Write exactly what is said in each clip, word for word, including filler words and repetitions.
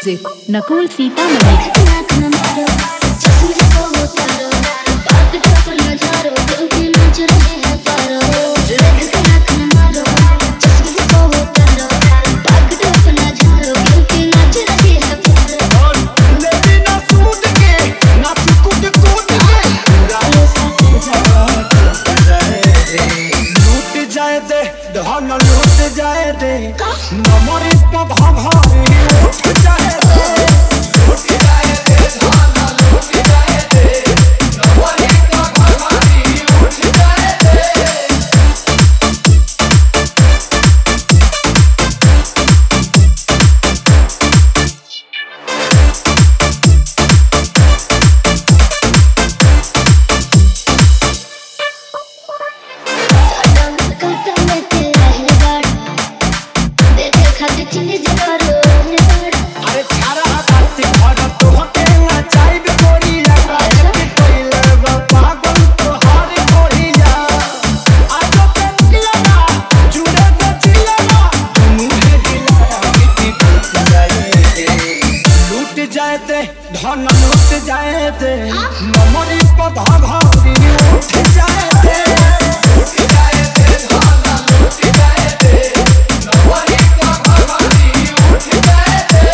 DJ Nakul Sitamarhi. धन लूट जाए दे नमरी पधा भारी उठ जाए दे उठ जाए दे धन लूट जाए दे नमरी पधा भारी उठ जाए दे। धन लूट जाए दे नमरी पधा भारी उठ जाए दे उठ जाए दे धन लूट जाए दे नमरी पधा भारी उठ जाए दे।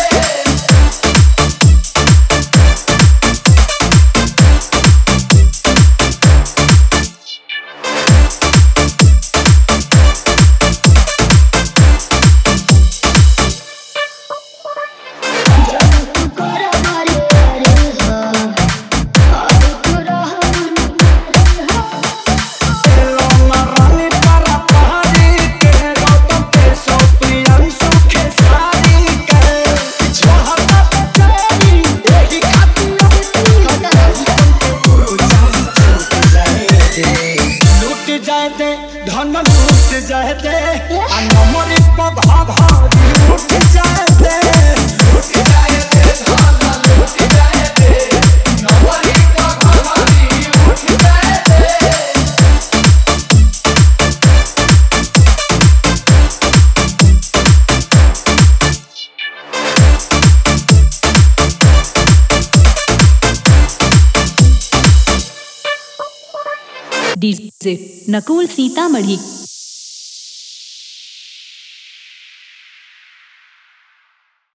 धन लूट जाए दे नमरी पधा भारी उठ जाए दे उठ जाए दे धन लूट जाए दे नमरी पधा भारी उठ जाए दे। डीजे नकुल सीतामढ़ी।